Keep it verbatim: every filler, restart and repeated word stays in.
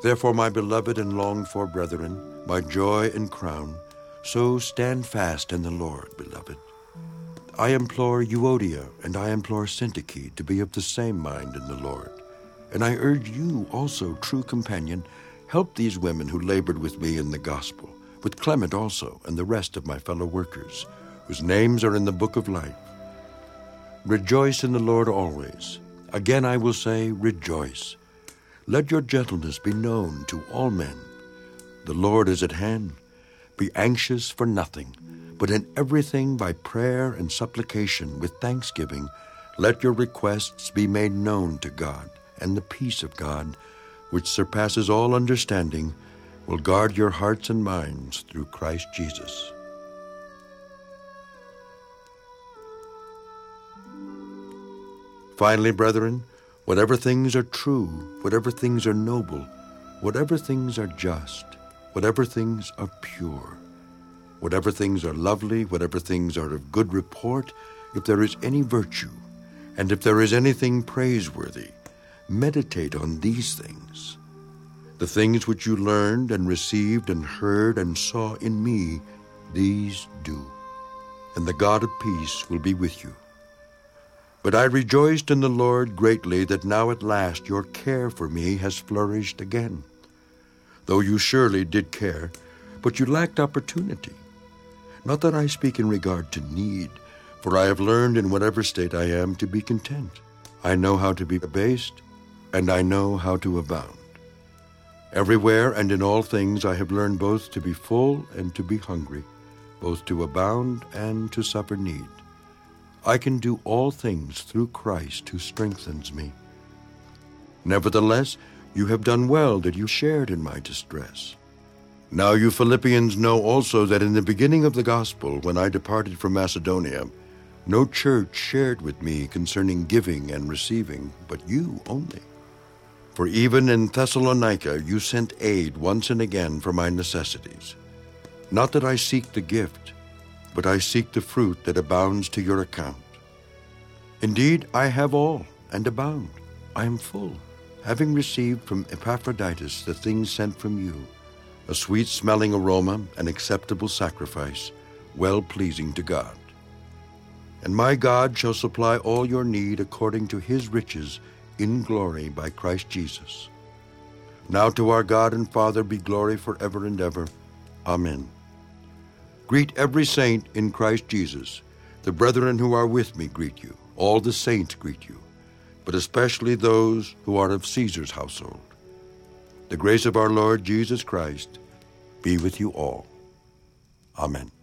Therefore, my beloved and longed-for brethren, my joy and crown, so stand fast in the Lord, beloved. I implore Euodia and I implore Syntyche to be of the same mind in the Lord. And I urge you also, true companion, help these women who labored with me in the gospel, with Clement also and the rest of my fellow workers, whose names are in the book of life. Rejoice in the Lord always. Again I will say, rejoice. Let your gentleness be known to all men. The Lord is at hand. Be anxious for nothing, but in everything by prayer and supplication with thanksgiving, let your requests be made known to God, and the peace of God, which surpasses all understanding, will guard your hearts and minds through Christ Jesus. Finally, brethren, whatever things are true, whatever things are noble, whatever things are just, whatever things are pure, whatever things are lovely, whatever things are of good report, if there is any virtue, and if there is anything praiseworthy, meditate on these things. The things which you learned and received and heard and saw in me, these do, and the God of peace will be with you. But I rejoiced in the Lord greatly that now at last your care for me has flourished again. Though you surely did care, but you lacked opportunity. Not that I speak in regard to need, for I have learned in whatever state I am to be content. I know how to be abased, and I know how to abound. Everywhere and in all things I have learned both to be full and to be hungry, both to abound and to suffer need. I can do all things through Christ who strengthens me. Nevertheless, you have done well that you shared in my distress. Now you Philippians know also that in the beginning of the gospel, when I departed from Macedonia, no church shared with me concerning giving and receiving, but you only. For even in Thessalonica you sent aid once and again for my necessities. Not that I seek the gift, but I seek the fruit that abounds to your account. Indeed, I have all and abound. I am full, having received from Epaphroditus the things sent from you, a sweet-smelling aroma, an acceptable sacrifice, well-pleasing to God. And my God shall supply all your need according to his riches in glory by Christ Jesus. Now to our God and Father be glory forever and ever. Amen. Greet every saint in Christ Jesus. The brethren who are with me greet you. All the saints greet you, but especially those who are of Caesar's household. The grace of our Lord Jesus Christ be with you all. Amen.